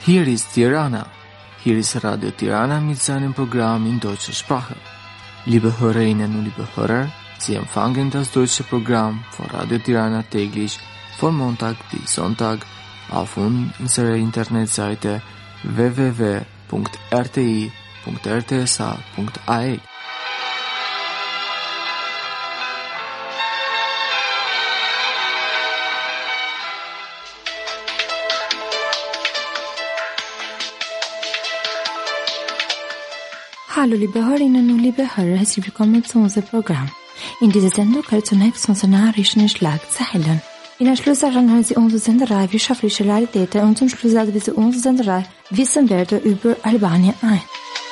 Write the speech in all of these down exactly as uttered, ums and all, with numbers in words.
Hier ist Tirana. Hier ist Radio Tirana mit seinem Programm in deutscher Sprache. Liebe Hörerinnen und liebe Hörer, Sie empfangen das deutsche Programm von Radio Tirana täglich von Montag bis Sonntag auf unserer Internetseite w w w punkt r t i punkt r t s a punkt a e. Hallo liebe Hörerinnen und liebe Hörer, herzlich willkommen zu unserem Programm. In dieser Sendung gehört zunächst unsere Nachrichten in Schlagzeilen. In der Schluss hören Sie unsere Senderei Wirtschaftliche Realitäten und zum Schluss laden Sie unsere Senderei Wissen werde über Albanien ein.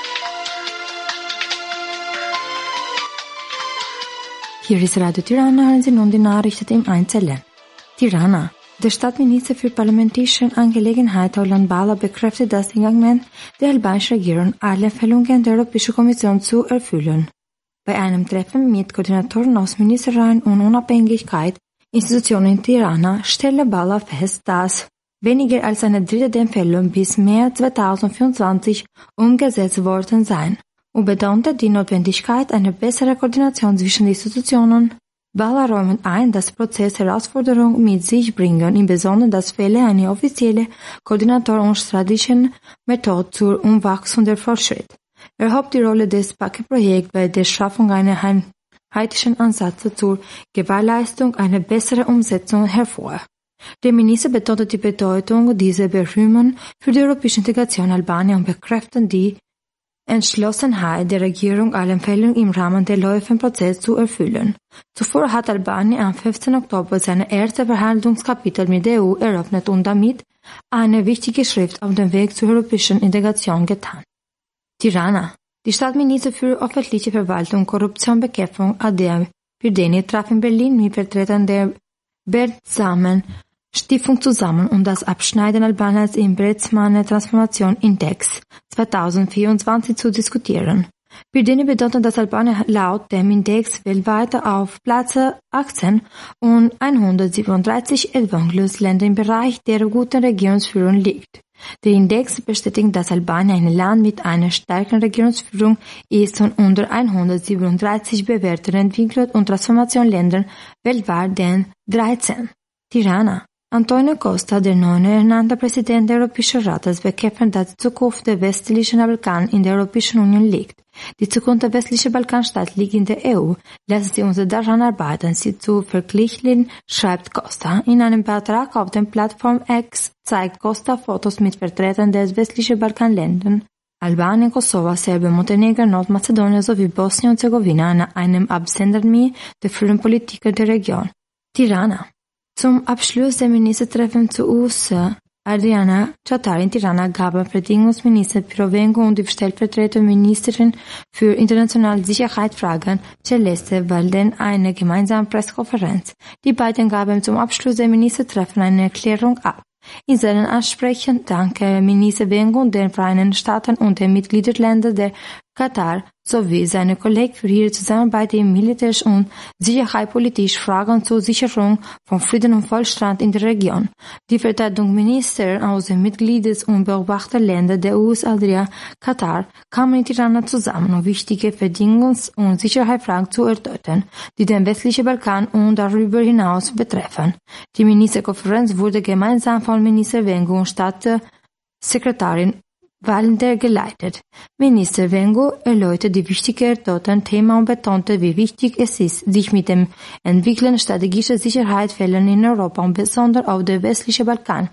Hier ist Radio Tirana, hören Sie nun die Nachrichten im Einzelnen. Tirana. Der Staatsminister für parlamentarische Angelegenheiten Orlan Bala bekräftigt das Engagement der albanischen Regierung, alle Empfehlungen der Europäischen Kommission zu erfüllen. Bei einem Treffen mit Koordinatoren aus Ministerien und Unabhängigkeit Institutionen in Tirana stellte Bala fest, dass weniger als eine Drittel der Empfehlungen bis März zweitausendvierundzwanzig umgesetzt worden seien und betonte die Notwendigkeit einer besseren Koordination zwischen den Institutionen. Bala räumt ein, dass Prozess Herausforderungen mit sich bringen, insbesondere das Fehlen einer offiziellen Koordinator und strategischen Methode zur Umwachsung der Fortschritt. Er hob die Rolle des Paketprojekts bei der Schaffung eines einheitlichen Ansatzes zur Gewährleistung einer besseren Umsetzung hervor. Der Minister betonte die Bedeutung dieser Bemühungen für die europäische Integration Albaniens und bekräftigte die Entschlossenheit der Regierung, alle Empfehlungen im Rahmen der laufenden Prozesse zu erfüllen. Zuvor hat Albanien am fünfzehnten Oktober seine erste Verhandlungskapitel mit der E U eröffnet und damit eine wichtige Schritt auf dem Weg zur europäischen Integration getan. Tirana. Die Staatsminister für öffentliche Verwaltung und Korruptionbekämpfung Adem Firdeni traf in Berlin mit Vertretern der Bertelsmann Stiftung zusammen, um das Abschneiden Albaniens im Bertelsmann Transformation Index zweitausendvierundzwanzig zu diskutieren. Firdeni betonte, dass Albanien laut dem Index weltweit auf Platz achtzehn und hundertsiebenunddreißig Entwicklungsländer im Bereich der guten Regierungsführung liegt. Der Index bestätigt, dass Albanien ein Land mit einer starken Regierungsführung ist und unter hundertsiebenunddreißig bewerteten Entwicklungs- und Transformationsländern weltweit den dreizehn. Tirana. Antonio Costa, der neu ernannte Präsident des Europäischen Rates, bekräftigt, dass die Zukunft der westlichen Balkan in der Europäischen Union liegt. Die Zukunft der westlichen Balkanstaaten liegt in der E U. Lassen Sie uns daran arbeiten, sie zu vergleichen, schreibt Costa. In einem Beitrag auf der Plattform X zeigt Costa Fotos mit Vertretern der westlichen Balkanländern Albanien, Kosovo, Serbien, Montenegro, Nordmazedonien sowie Bosnien und Herzegowina, einem Absender der führenden Politiker der Region. Tirana. Zum Abschluss der Ministertreffen zu U S Adriana Chatar in Tirana gaben Verteidigungsminister Pyrovenko und die stellvertretende Ministerin für internationale Sicherheitsfragen Celeste Walden eine gemeinsame Pressekonferenz. Die beiden gaben zum Abschluss der Ministertreffen eine Erklärung ab. In seinen Ansprechen dankte Minister Vengo den Vereinigten Staaten und den Mitgliedsländern der Katar sowie seine Kollegen für ihre Zusammenarbeit in militärischen und sicherheitspolitischen Fragen zur Sicherung von Frieden und Wohlstand in der Region. Die Verteidigungsminister aus den Mitglieds- und Beobachterländern der U S Adria Katar kamen in Tirana zusammen, um wichtige Verteidigungs- und Sicherheitsfragen zu erörtern, die den westlichen Balkan und darüber hinaus betreffen. Die Ministerkonferenz wurde gemeinsam von Minister Vengo und Staatssekretärin Walder geleitet. Minister Vengo erläuterte die wichtigen erörterten Themen und betonte, wie wichtig es ist, sich mit dem Entwickeln strategischer Sicherheitsfeldern in Europa und besonders auf der westlichen Balkan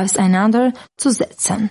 auseinanderzusetzen.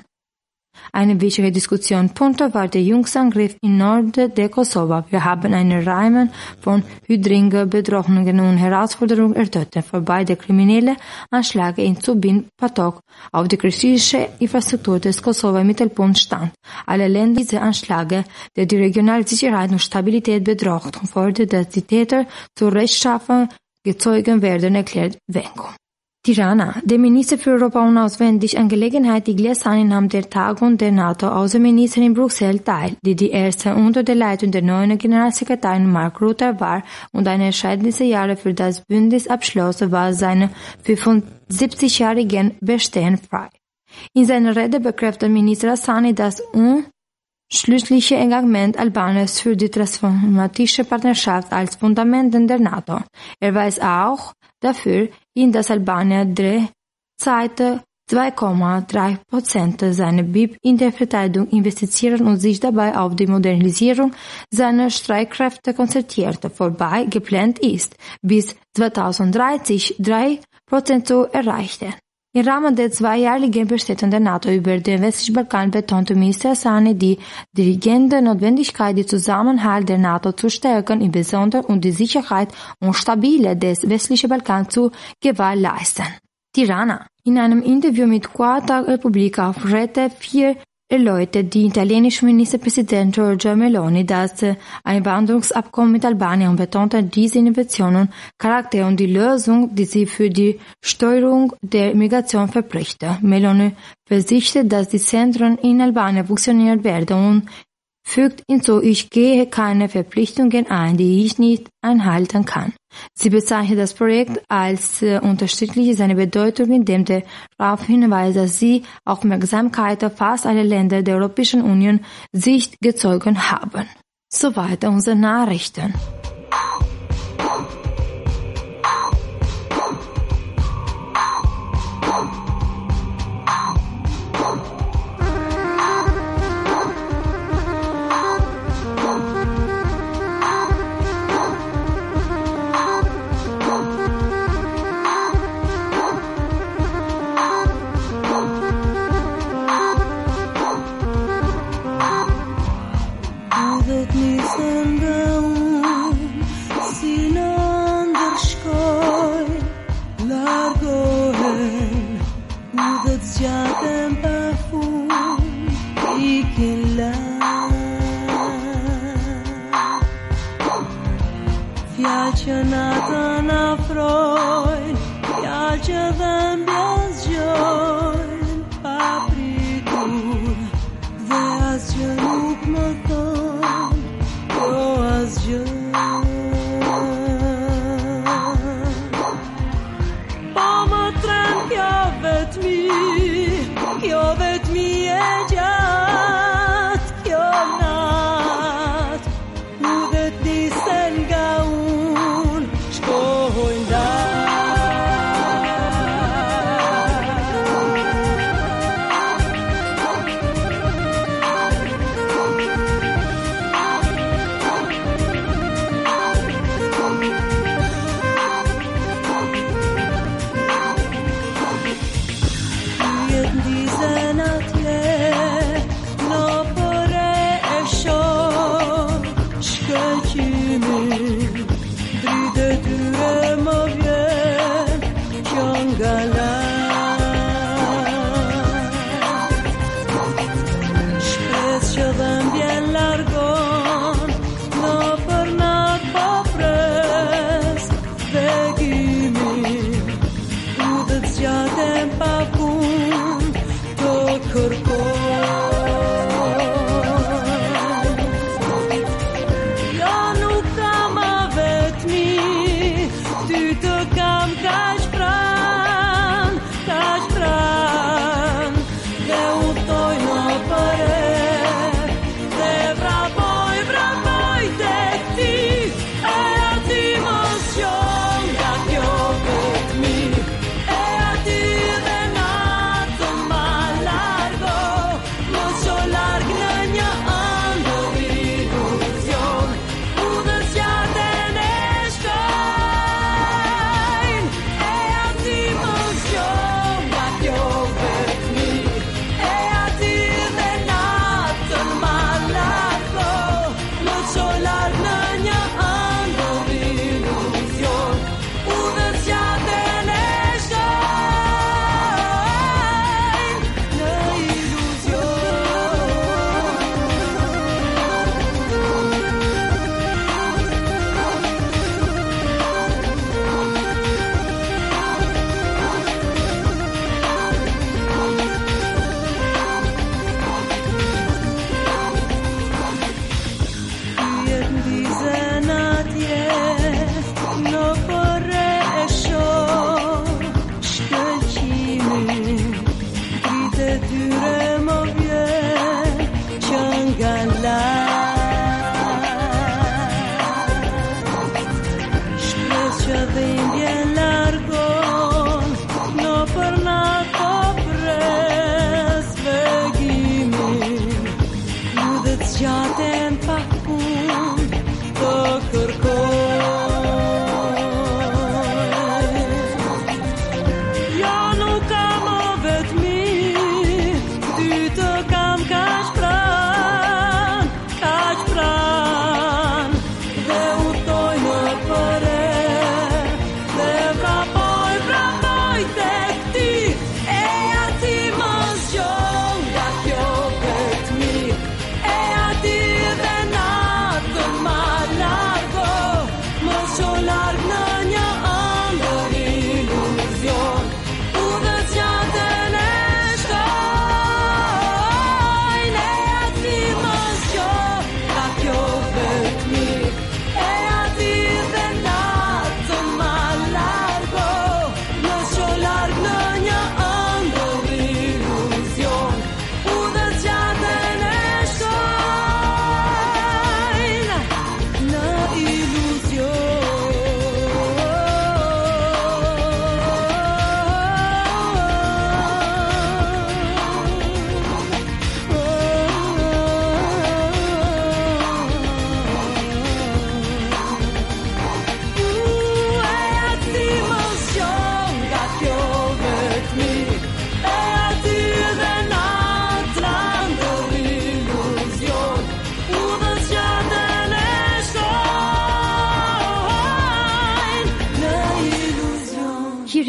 Eine wichtige Diskussionspunkt war der jüngste Angriff im Norden der Kosovo. Wir haben einen Reihe von Hydringer, Bedrohungen und Herausforderungen erörtert, wobei der kriminelle Anschlag in Zubin Patok auf die kritische Infrastruktur des Kosovo im Mittelpunkt stand. Alle Länder diese Anschläge, der die regionale Sicherheit und Stabilität bedroht und fordert, dass die Täter zur Rechenschaft gezogen werden, erklärt Venko. Tirana. Der Minister für Europa und Auswärtige Angelegenheiten Iglesias nahm der Tagung der NATO-Außenminister in Brüssel teil, die die erste unter der Leitung der neuen Generalsekretärin Mark Rutte war und eine entscheidende Jahre für das Bündnis abschloss, war seine fünfundsiebzigjährigen Bestehen frei. In seiner Rede bekräftigte Minister Asani das unschlüssliche Engagement Albaniens für die transformatische Partnerschaft als Fundamenten der NATO. Er weist auch dafür hin, dass Albanien derzeit zwei Komma drei Prozent seiner B I P in der Verteidigung investieren und sich dabei auf die Modernisierung seiner Streitkräfte konzentriert, wobei geplant ist, bis zweitausenddreißig drei Prozent zu erreichen. Im Rahmen der zweijährigen Bestätigung der NATO über den westlichen Balkan betonte Minister Asani die dringende Notwendigkeit, den Zusammenhalt der NATO zu stärken, insbesondere um die Sicherheit und Stabile des westlichen Balkans zu gewährleisten. Tirana. In einem Interview mit Quarta Repubblica auf Rete vier erläuterte die italienische Ministerpräsidentin Giorgia Meloni das Einwanderungsabkommen mit Albanien und betonte diese Innovationen, Charakter und die Lösung, die sie für die Steuerung der Migration verpflichtet. Meloni versicherte, dass die Zentren in Albanien funktionieren werden und fügt hinzu, ich gehe keine Verpflichtungen ein, die ich nicht einhalten kann. Sie bezeichnet das Projekt als äh, unterschiedlich seine Bedeutung, indem der darauf hinweist, dass sie Aufmerksamkeit auf fast alle Länder der Europäischen Union sich gezogen haben. Soweit unsere Nachrichten. Emotion, that you're with me, e a dire no.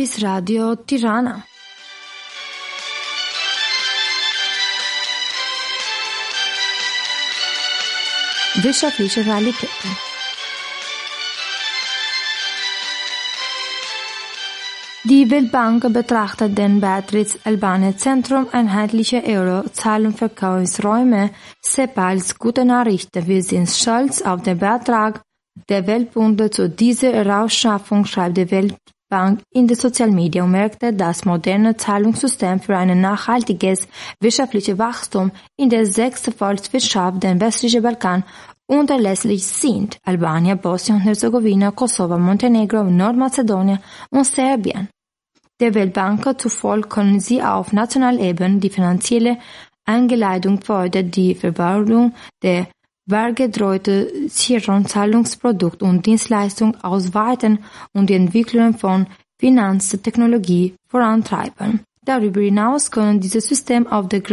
Iris Radio Tirana. Wissenschaftliche Realitäten. Die Weltbank betrachtet den Beitritts-Albanien-Zentrum Einheitliche Euro-Zahlungsverkehrsräume S E P A als gute Nachrichten. Wir sind stolz auf den Beitrag der Weltbunde zu dieser Herausschaffung, schreibt die Weltbank in den Social Media und merkte, dass moderne Zahlungssystem für ein nachhaltiges wirtschaftliches Wachstum in der sechsten Volkswirtschaft den westlichen Balkan unerlässlich sind. Albanien, Bosnien und Herzegowina, Kosovo, Montenegro, Nordmazedonien und Serbien. Der Weltbank zufolge können sie auf nationaler Ebene die finanzielle Einleitung fördern, die Verwaltung der wertgetreuten sicheren Zahlungsprodukte und Dienstleistungen ausweiten und die Entwicklung von Finanztechnologie vorantreiben. Darüber hinaus können diese Systeme auf der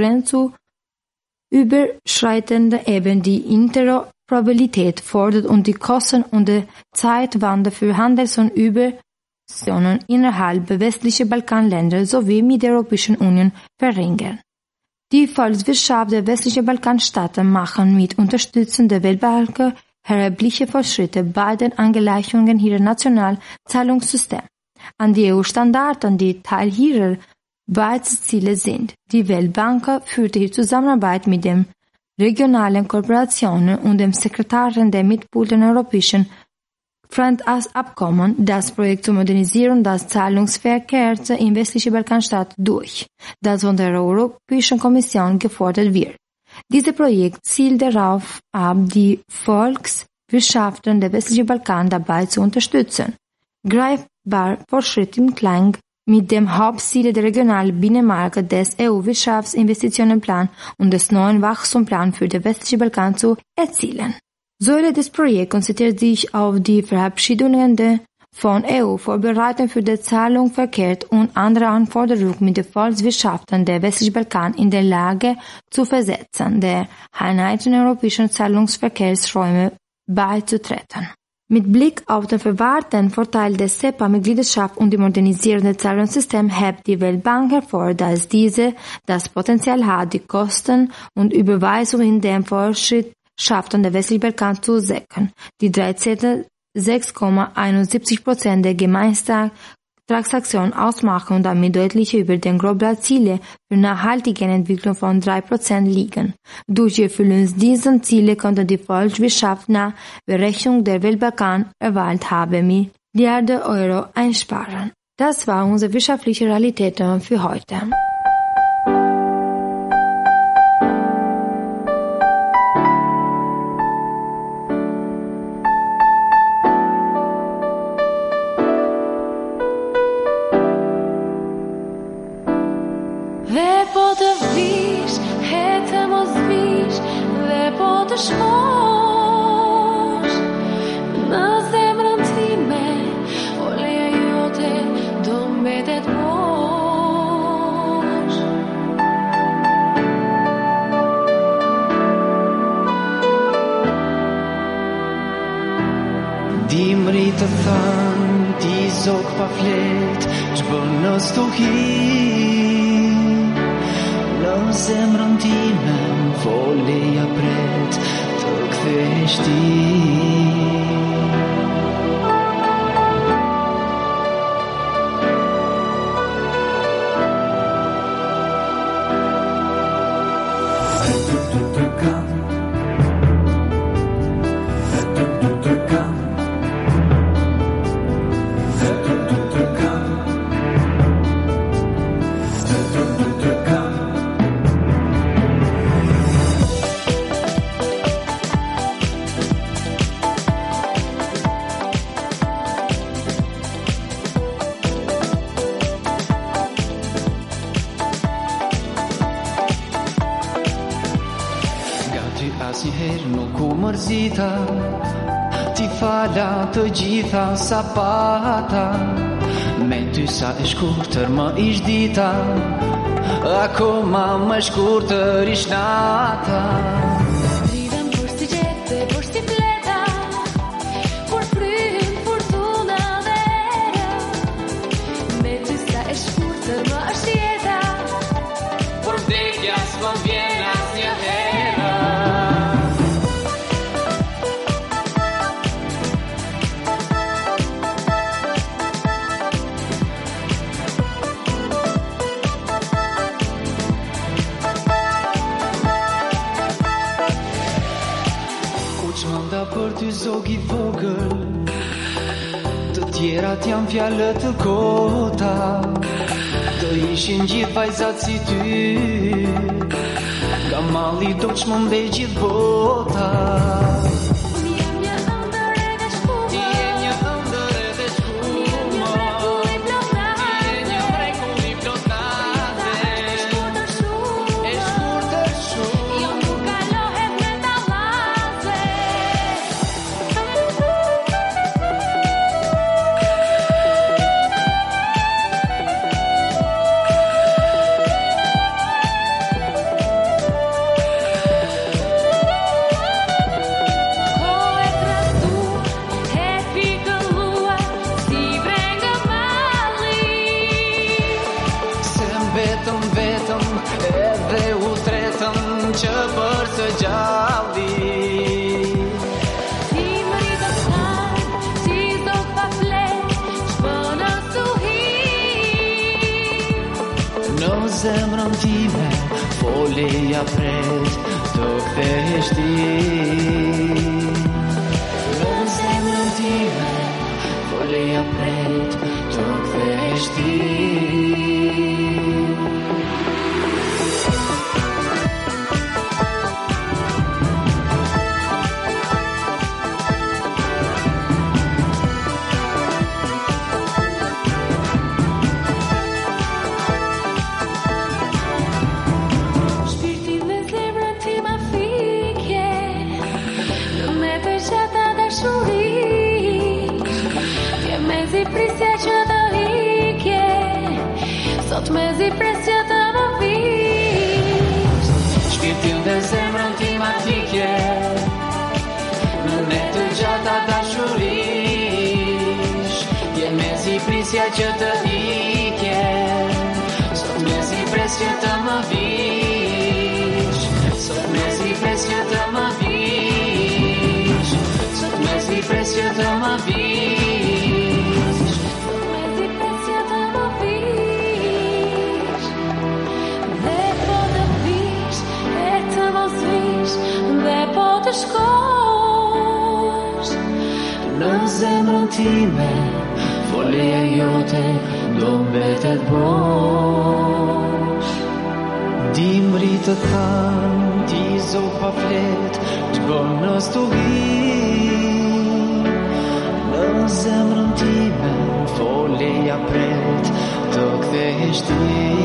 grenzüberschreitenden Ebene die Interoperabilität fördern und die Kosten und die Zeitwende für Handels- und Übersetzungen innerhalb der westlichen Balkanländer sowie mit der Europäischen Union verringern. Die Volkswirtschaft der westlichen Balkanstaaten machen mit Unterstützung der Weltbank erhebliche Fortschritte bei den Angleichungen ihrer nationalen Zahlungssysteme an die E U-Standards, die Teil ihrer Beitragsziele sind. Die Weltbank führte die Zusammenarbeit mit den regionalen Kooperationen und dem Sekretariat der Mitglieder der Europäischen Freundschaftsabkommen das Projekt zur Modernisierung des Zahlungsverkehrs in westlichen Balkanstaaten durch, das von der Europäischen Kommission gefordert wird. Dieses Projekt zielt darauf ab, die Volkswirtschaften der westlichen Balkan dabei zu unterstützen, greifbar Fortschritt im Klang mit dem Hauptziel der regionalen Binnenmarkt des E U-Wirtschaftsinvestitionenplans und des neuen Wachstumsplans für den westlichen Balkan zu erzielen. Säule des Projekts konzentriert sich auf die Verabschiedungen der von E U-Vorbereitungen für den Zahlungsverkehr und andere Anforderungen mit den Volkswirtschaften der westlichen Balkan in der Lage zu versetzen, der einheitlichen europäischen Zahlungsverkehrsräume beizutreten. Mit Blick auf den verwahrten Vorteil der S E P A-Mitgliedschaft und die Modernisierung des Zahlungssystems hebt die Weltbank hervor, dass diese das Potenzial hat, die Kosten und Überweisungen in den Fortschritt schafften der westlichen Balkan zu senken. Die dreizehn sechs Komma einundsiebzig Prozent der Gemeinschaftstransaktionen ausmachen und damit deutlich über den globalen Zielen für nachhaltige Entwicklung von drei Prozent liegen. Durch die Erfüllung dieser Ziele konnte die Volkswirtschaft nach Berechnung der Weltbank erwähnt haben, Milliarden Euro einsparen. Das war unsere wirtschaftliche Realität für heute. Dimri të thënë, ti zok pa flet, ç'bënës të hi në zemrën time, foleja pret të kthesh ti. Asnjëherë nuk u mërzita, ti fala të gjitha sa pata, me ty sa e shkurtër më ish dita, akoma më shkurtër ish nata. Dridhem për si gjete, për si fleta, kur fryn fortuna vera, me ty zog I vogël, të tjerat janë fjallë të kota, do ishin gjithë vajzat si ty, nga malli do që më mbej gjithë bota. Zemrën time, foleja pret të kthehesh ti. Në zemrën time, foleja pret të kthehesh ti. Sot me zi presja të më vish, shpirtin dhe zemrën tim atike, në ne të gjata dashurish, je me zi prisja që të ike, sot me zi presja të më vish, sot me zi presja të më vish, sot me zi presja të më vish. Të shkosh në zemrën time, foleja jote do mbetet bosh. Dimri të than, ti zog pa flet, të bën në stuhi. Në zemrën time, foleja pret të kthehesh ti.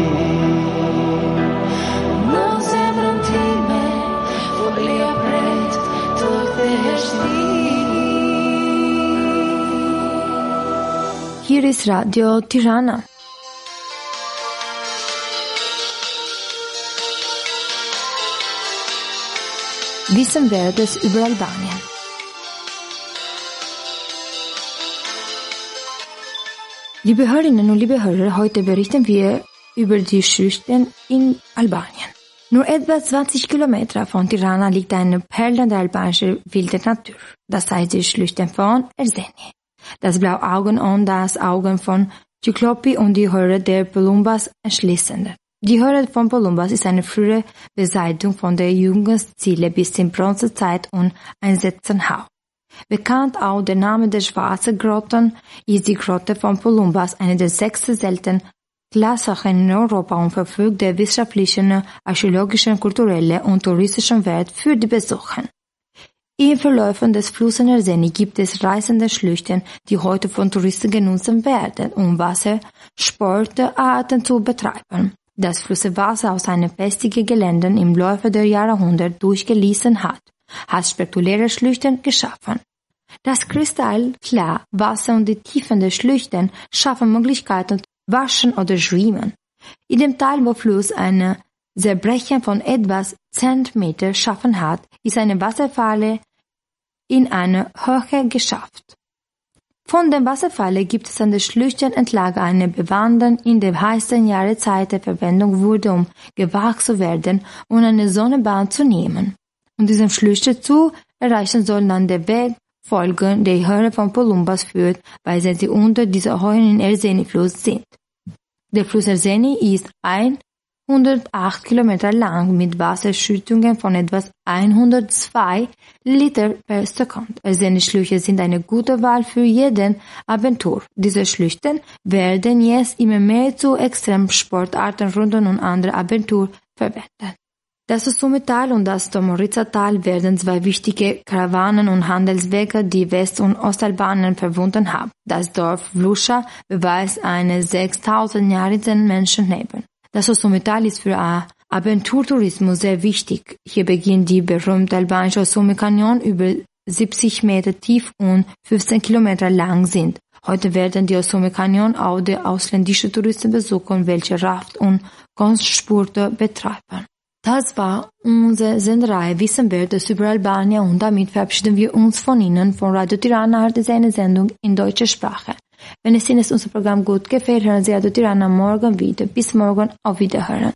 Në zemrën time, foleja pret të kthehesh ti. Iris Radio Tirana. Wissen werdet über Albanien. Liebe Hörerinnen und liebe Hörer, heute berichten wir über die Schlüchten in Albanien. Nur etwa zwanzig Kilometer von Tirana liegt eine Perle der albanischen wilden Natur, das heißt die Schlüchten von Erzeni. Das blaue Augen und das Augen von Kyklopi und die Höhle der Polumbas erschließend. Die Höhle von Polumbas ist eine frühe Besiedlung von der Jugendstil bis in Bronzezeit und Einsetzenhau. Bekannt auch der Name der Schwarzen Grotten ist die Grotte von Polumbas, eine der sechs seltenen Klassachen in Europa und verfügt der wissenschaftlichen, archäologischen, kulturellen und touristischen Wert für die Besucher. Im Verläufen des Flusses Erzeni gibt es reisende Schlüchten, die heute von Touristen genutzt werden, um Wassersportarten zu betreiben. Das Flusswasser aus einem festigen Gelände im Laufe der Jahrhunderte durchgelassen hat, hat spektakuläre Schlüchten geschaffen. Das kristallklare Wasser und die Tiefen der Schlüchten schaffen Möglichkeiten zu waschen oder schwimmen. In dem Teil, wo Fluss eine Zerbrechen von etwas Zentimeter schaffen hat, ist eine Wasserfalle in einer Höhe geschafft. Von der Wasserfalle gibt es an der Schlüchten entlang eine Bewandern in der heißen Jahreszeit der Verwendung wurde, um gewagt zu werden und eine Sonnenbahn zu nehmen. Um diesen Schlüchten zu erreichen soll dann der Weg folgen, der die Höhle von Polumbas führt, weil sie unter dieser Höhe in Erzeni-Fluss sind. Der Fluss Erzeni ist hundertacht Kilometer lang mit Wasserschüttungen von etwa hundertzwei Liter per Sekunde. Seine Schlüche sind eine gute Wahl für jeden Abentur. Diese Schlüchten werden jetzt immer mehr zu Extremsportarten, Runden und andere Abentur verwendet. Das Susumi-Tal und das Tomoriza-Tal werden zwei wichtige Karawanen- und Handelswege, die West- und Ostalbanien verbunden haben. Das Dorf Vlusha beweist eine sechstausendjährigen Menschenleben. Das Susumi-Tal ist für Abenturtourismus sehr wichtig. Hier beginnt die berühmte albanische Sumi-Kanyon, über siebzig Meter tief und fünfzehn Kilometer lang sind. Heute werden die Sumi-Kanyon auch die ausländischen Touristen besuchen, welche Raft- und Kunstsporte betreiben. Das war unsere Sendereihe Wissen Wertes über Albanien und damit verabschieden wir uns von Ihnen. Von Radio Tirana hat es eine Sendung in deutscher Sprache. Wenn es Ihnen unser Programm gut gefällt, hören Sie Radio Tirana morgen wieder. Bis morgen, auf Wiederhören.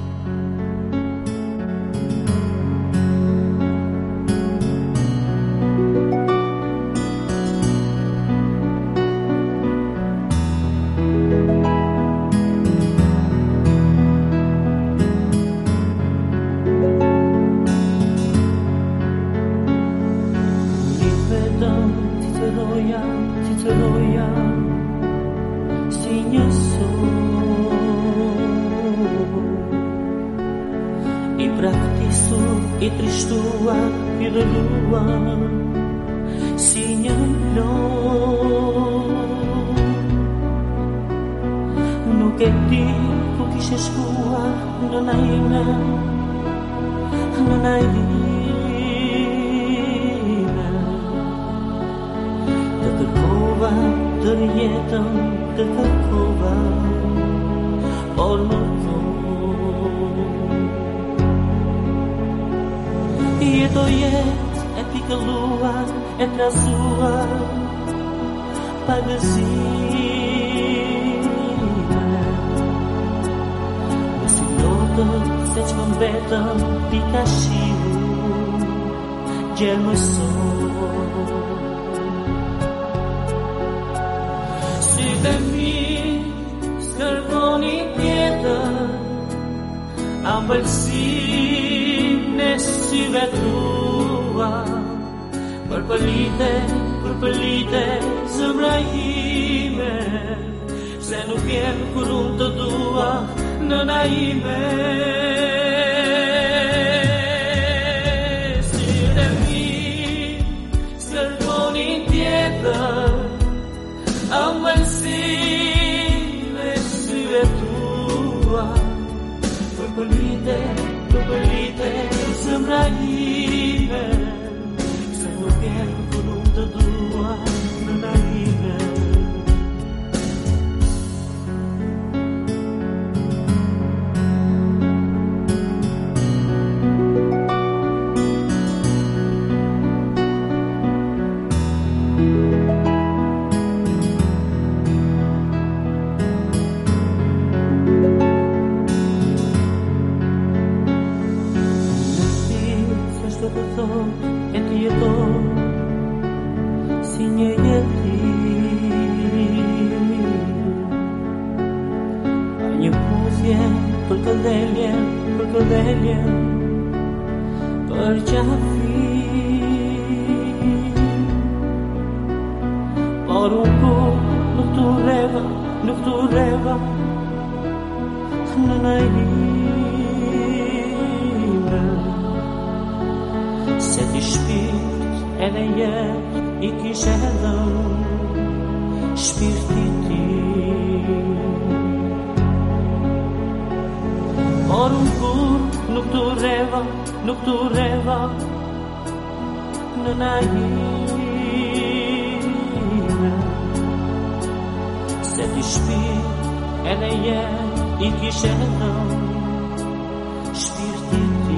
E tristua e da lua segnalò no che dico che c'è sua non hai me non hai me da Karkova da Rieta da Karkova ormo e do jet e pika lua e trazua pagazina nesse todo se descombeta pika shiu gelmo sol si da mi scarponi pieta ambalsi Nessi vetua Përpëllite, përpëllite Zëmra ime Se nuk vjen kur unë të dua Nëna ime Si dhe mi Skërkonin tjetër Amëlsin Nessi vetua Përpëllite, përpëllite Zëmra ime Se nuk vjen kur unë të dua Nëna ime E ti e to Si një jeti A një puzje Për këllelje Për këllelje Për qafi Por unë kur Nuk të reva Nuk të reva Në nëjime Se ti shpirt edhe jet I kishe dhëm Shpirti ti Por unë kur nuk të reva Nuk të reva Në najime Se ti shpirt edhe jet I kishe dhëm Shpirti ti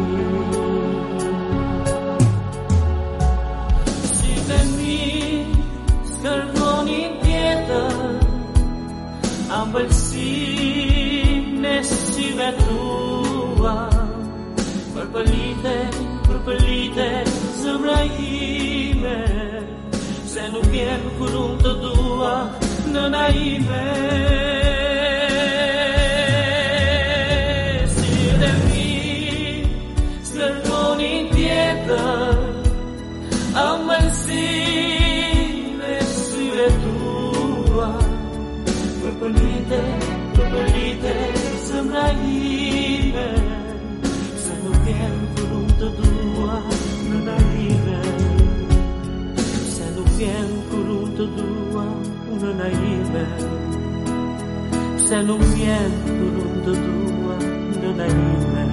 Skërkonin tjetër Ambëlsin Në syve tua Përpëllite, përpëllite Zëmra ime Se nuk vjen kur unë të dua Nëna ime dua non aibe se non viene dua non aibe